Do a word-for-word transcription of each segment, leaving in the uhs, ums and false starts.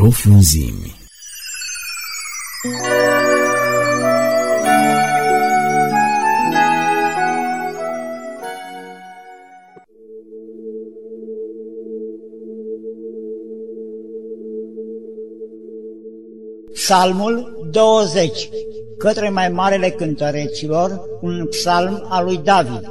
profunzimi. Psalmul douăzeci, către mai marele cântăreților, un psalm al lui David.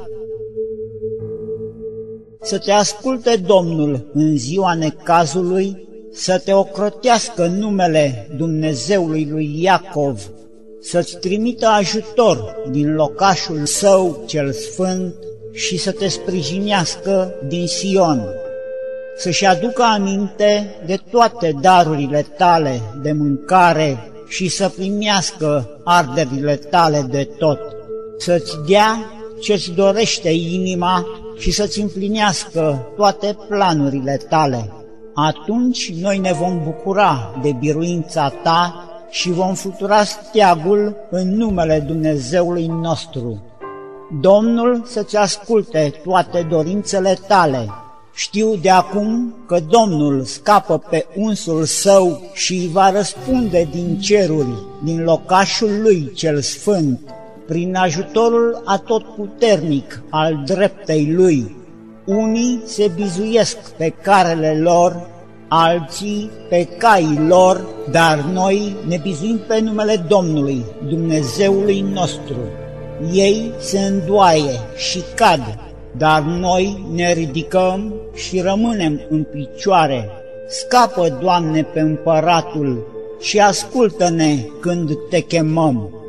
Să te asculte Domnul în ziua necazului, să te ocrotească numele Dumnezeului lui Iacov, să-ți trimită ajutor din locașul său cel sfânt și să te sprijinească din Sion, să-și aducă aminte de toate darurile tale de mâncare și să primească arderile tale de tot, să-ți dea ce-ți dorește inima și să-ți împlinească toate planurile tale. Atunci noi ne vom bucura de biruința ta și vom flutura steagul în numele Dumnezeului nostru. Domnul să-ți asculte toate dorințele tale. Știu de acum că Domnul scapă pe unsul său și îi va răspunde din ceruri, din locașul lui cel sfânt, prin ajutorul atotputernic al dreptei lui. Unii se bizuiesc pe carele lor, alții pe caii lor, dar noi ne bizuim pe numele Domnului, Dumnezeului nostru. Ei se îndoaie și cad, dar noi ne ridicăm și rămânem în picioare. Scapă, Doamne, pe împăratul și ascultă-ne când te chemăm.